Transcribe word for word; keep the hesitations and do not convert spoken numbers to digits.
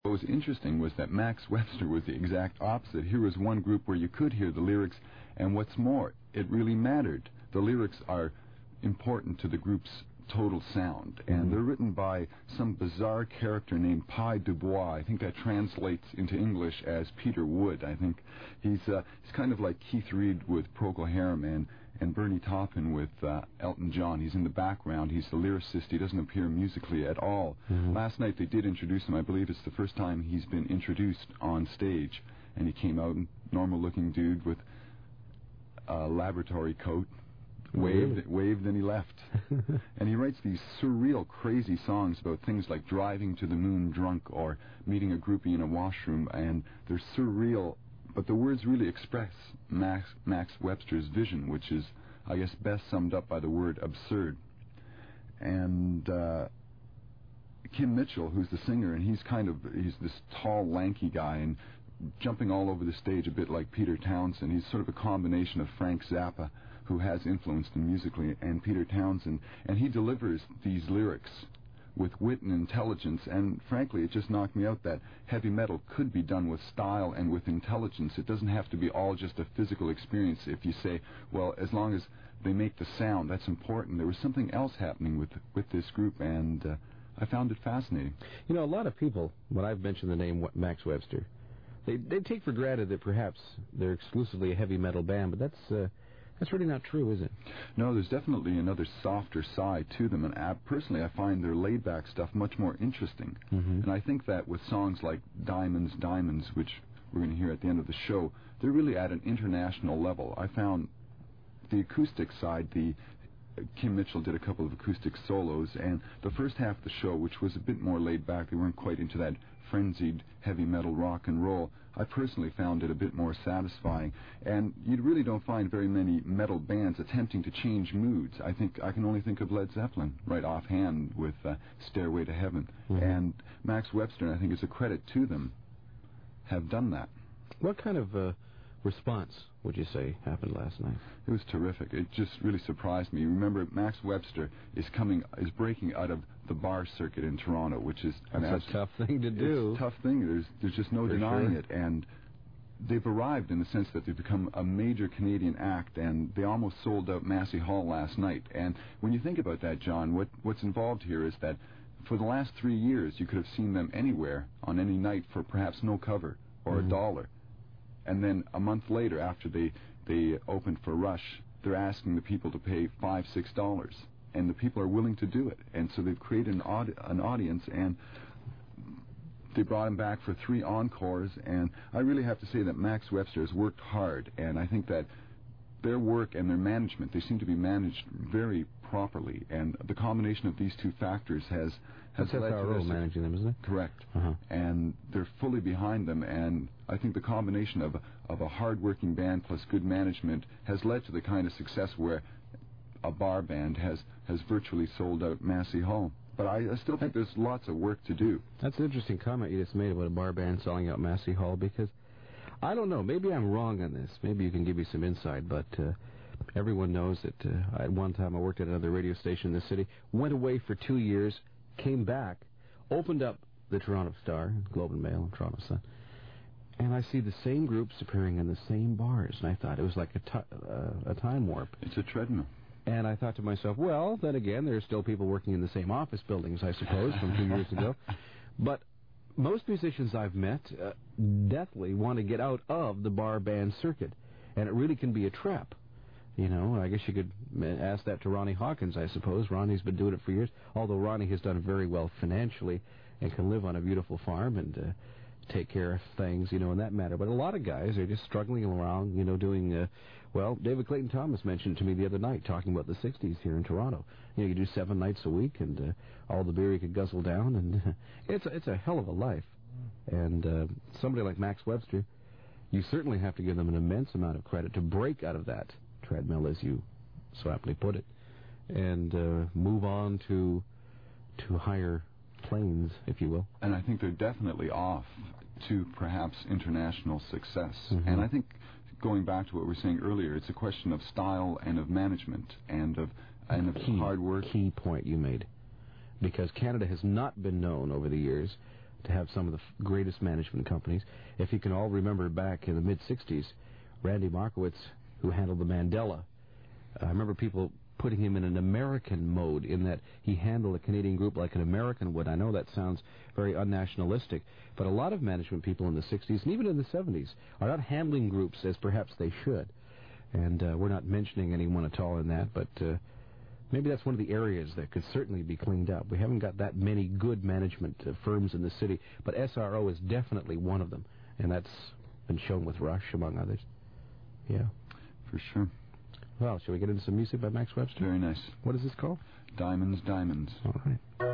What was interesting was that Max Webster was the exact opposite. Here was one group where you could hear the lyrics, and what's more, it really mattered. The lyrics are important to the group's total sound, and mm-hmm. they're written by some bizarre character named Pi Dubois. I think that translates into English as Peter Wood. I think he's uh, he's kind of like Keith Reed with Procol Harum and and Bernie Taupin with uh, Elton John. He's in the background. He's the lyricist. He doesn't appear musically at all. Mm-hmm. Last night they did introduce him. I believe it's the first time he's been introduced on stage, and he came out, normal-looking dude with a laboratory coat. Waved, waved, and he left. And he writes these surreal, crazy songs about things like driving to the moon drunk or meeting a groupie in a washroom, and they're surreal, but the words really express Max, Max Webster's vision, which is, I guess, best summed up by the word absurd. And uh, Kim Mitchell, who's the singer, and he's kind of, he's this tall, lanky guy, and jumping all over the stage a bit like Peter Townsend. He's sort of a combination of Frank Zappa, who has influenced him musically, and Peter Townsend, and he delivers these lyrics with wit and intelligence, and frankly, it just knocked me out that heavy metal could be done with style and with intelligence. It doesn't have to be all just a physical experience. If you say, well, as long as they make the sound, that's important. There was something else happening with with this group, and uh, I found it fascinating. You know, a lot of people, when I've mentioned the name Max Webster, they they take for granted that perhaps they're exclusively a heavy metal band, but that's uh, that's really not true, is it? No, there's definitely another softer side to them, and uh, personally I find their laid-back stuff much more interesting. Mm-hmm. And I think that with songs like Diamonds, Diamonds, which we're going to hear at the end of the show, they're really at an international level. I found the acoustic side, the uh, Kim Mitchell did a couple of acoustic solos, and the first half of the show, which was a bit more laid-back, they weren't quite into that frenzied heavy metal rock and roll, I personally found it a bit more satisfying. And you really don't find very many metal bands attempting to change moods. I think I can only think of Led Zeppelin right offhand with uh, Stairway to Heaven. Mm-hmm. And Max Webster, and I think it's a credit to them, have done that. What kind of uh, response would you say happened last night? It was terrific. It just really surprised me. Remember, Max Webster is coming, is breaking out of the bar circuit in Toronto, which is an That's a tough thing to do. It's a tough thing. There's there's just no For denying sure. it. And they've arrived in the sense that they've become a major Canadian act, and they almost sold out Massey Hall last night. And when you think about that, John, what what's involved here is that for the last three years, you could have seen them anywhere on any night for perhaps no cover or mm-hmm. a dollar. And then a month later, after they, they opened for Rush, they're asking the people to pay five, six dollars. And the people are willing to do it. And so they've created an, aud- an audience, and they brought him back for three encores. And I really have to say that Max Webster has worked hard, and I think that their work and their management, they seem to be managed very properly. And the combination of these two factors has... has That's led our to role managing them, isn't it? Correct. Uh-huh. And they're fully behind them, and I think the combination of, of a hard-working band plus good management has led to the kind of success where a bar band has, has virtually sold out Massey Hall. But I, I still think there's lots of work to do. That's an interesting comment you just made about a bar band selling out Massey Hall, because I don't know, maybe I'm wrong on this. Maybe you can give me some insight, but uh, everyone knows that uh, at one time I worked at another radio station in the city, went away for two years, came back, opened up the Toronto Star, Globe and Mail, and Toronto Sun, and I see the same groups appearing in the same bars, and I thought it was like a, t- uh, a time warp. It's a treadmill. And I thought to myself, well, then again, there are still people working in the same office buildings, I suppose, from two years ago. But most musicians I've met uh, definitely want to get out of the bar band circuit, and it really can be a trap. You know, I guess you could ask that to Ronnie Hawkins, I suppose. Ronnie's been doing it for years, although Ronnie has done very well financially and can live on a beautiful farm and uh, take care of things, you know, in that matter. But a lot of guys are just struggling around, you know, doing, uh, well, David Clayton Thomas mentioned to me the other night, talking about the sixties here in Toronto. You know, you do seven nights a week and uh, all the beer you could guzzle down, and uh, it's, a, it's a hell of a life. And uh, somebody like Max Webster, you certainly have to give them an immense amount of credit to break out of that treadmill, as you so aptly put it, and uh, move on to to higher planes, if you will. And I think they're definitely off to perhaps international success. Mm-hmm. And I think, going back to what we were saying earlier, it's a question of style and of management and of and of key, hard work. Key point you made, because Canada has not been known over the years to have some of the f- greatest management companies. If you can all remember back in the mid-sixties, Randy Markowitz, who handled the Mandela, I remember people putting him in an American mode, in that he handled a Canadian group like an American would. I know that sounds very unnationalistic, but a lot of management people in the sixties, and even in the seventies, are not handling groups as perhaps they should. And uh, we're not mentioning anyone at all in that, but uh, maybe that's one of the areas that could certainly be cleaned up. We haven't got that many good management uh, firms in the city, but S R O is definitely one of them, and that's been shown with Rush, among others. Yeah. For sure. Well, shall we get into some music by Max Webster? Very nice. What is this called? Diamonds, Diamonds. All right.